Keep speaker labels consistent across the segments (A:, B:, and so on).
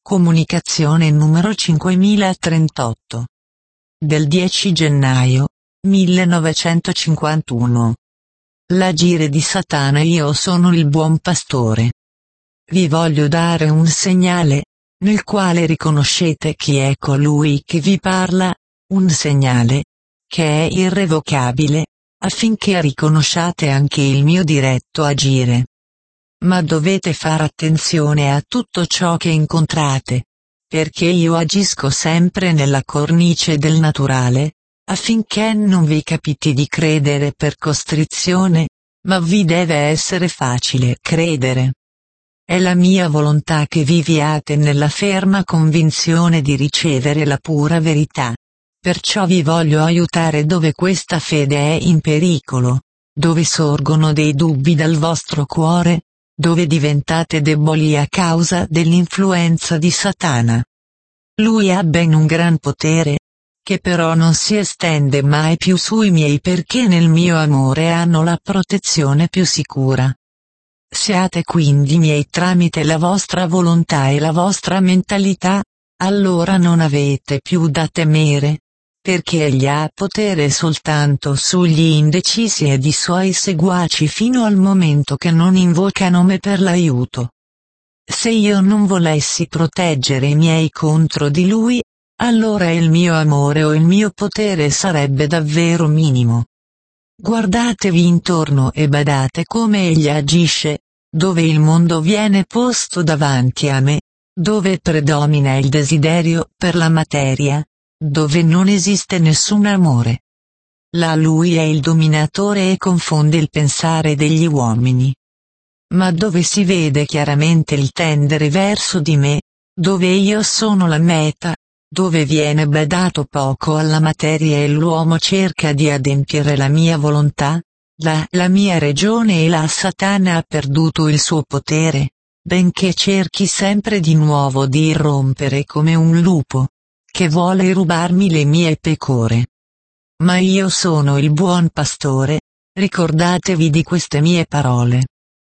A: Comunicazione numero 5038. Del 10 gennaio 1951. L'agire di Satana. Io sono il buon pastore. Vi voglio dare un segnale, nel quale riconoscete chi è colui che vi parla, un segnale, che è irrevocabile, affinché riconosciate anche il mio diretto agire. Ma dovete fare attenzione a tutto ciò che incontrate, perché io agisco sempre nella cornice del naturale, affinché non vi capiti di credere per costrizione, ma vi deve essere facile credere. È la mia volontà che viviate nella ferma convinzione di ricevere la pura verità. Perciò vi voglio aiutare dove questa fede è in pericolo, dove sorgono dei dubbi dal vostro cuore, dove diventate deboli a causa dell'influenza di Satana. Lui ha ben un gran potere, che però non si estende mai più sui miei, perché nel mio amore hanno la protezione più sicura. Siate quindi miei tramite la vostra volontà e la vostra mentalità, allora non avete più da temere, perché egli ha potere soltanto sugli indecisi ed i suoi seguaci fino al momento che non invocano me per l'aiuto. Se io non volessi proteggere i miei contro di lui, allora il mio amore o il mio potere sarebbe davvero minimo. Guardatevi intorno e badate come egli agisce, dove il mondo viene posto davanti a me, dove predomina il desiderio per la materia, dove non esiste nessun amore. Là lui è il dominatore e confonde il pensare degli uomini. Ma dove si vede chiaramente il tendere verso di me, dove io sono la meta, dove viene badato poco alla materia e l'uomo cerca di adempiere la mia volontà, là la mia regione e là Satana ha perduto il suo potere, benché cerchi sempre di nuovo di irrompere come un lupo, che vuole rubarmi le mie pecore. Ma io sono il buon pastore, ricordatevi di queste mie parole.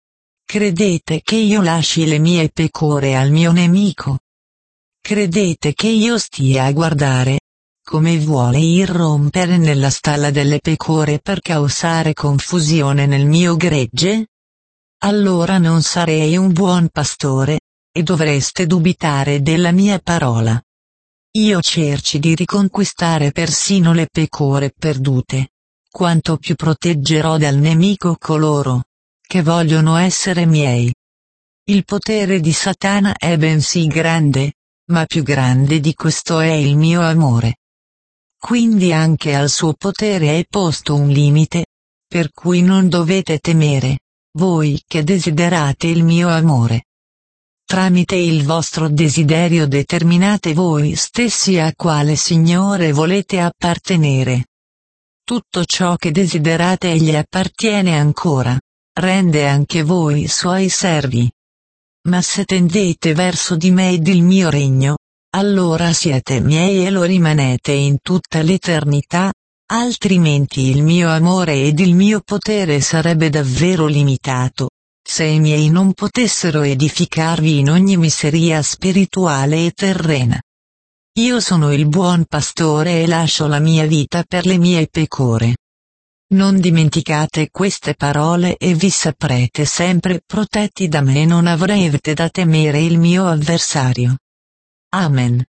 A: Credete che io lasci le mie pecore al mio nemico? Credete che io stia a guardare, come vuole irrompere nella stalla delle pecore per causare confusione nel mio gregge? Allora non sarei un buon pastore, e dovreste dubitare della mia parola. Io cerci di riconquistare persino le pecore perdute. Quanto più proteggerò dal nemico coloro che vogliono essere miei. Il potere di Satana è bensì grande, ma più grande di questo è il mio amore. Quindi anche al suo potere è posto un limite, per cui non dovete temere, voi che desiderate il mio amore. Tramite il vostro desiderio determinate voi stessi a quale Signore volete appartenere. Tutto ciò che desiderate egli appartiene ancora, rende anche voi suoi servi. Ma se tendete verso di me ed il mio regno, allora siete miei e lo rimanete in tutta l'eternità, altrimenti il mio amore ed il mio potere sarebbe davvero limitato, se i miei non potessero edificarvi in ogni miseria spirituale e terrena. Io sono il buon pastore e lascio la mia vita per le mie pecore. Non dimenticate queste parole e vi saprete sempre protetti da me e non avrete da temere il mio avversario. Amen.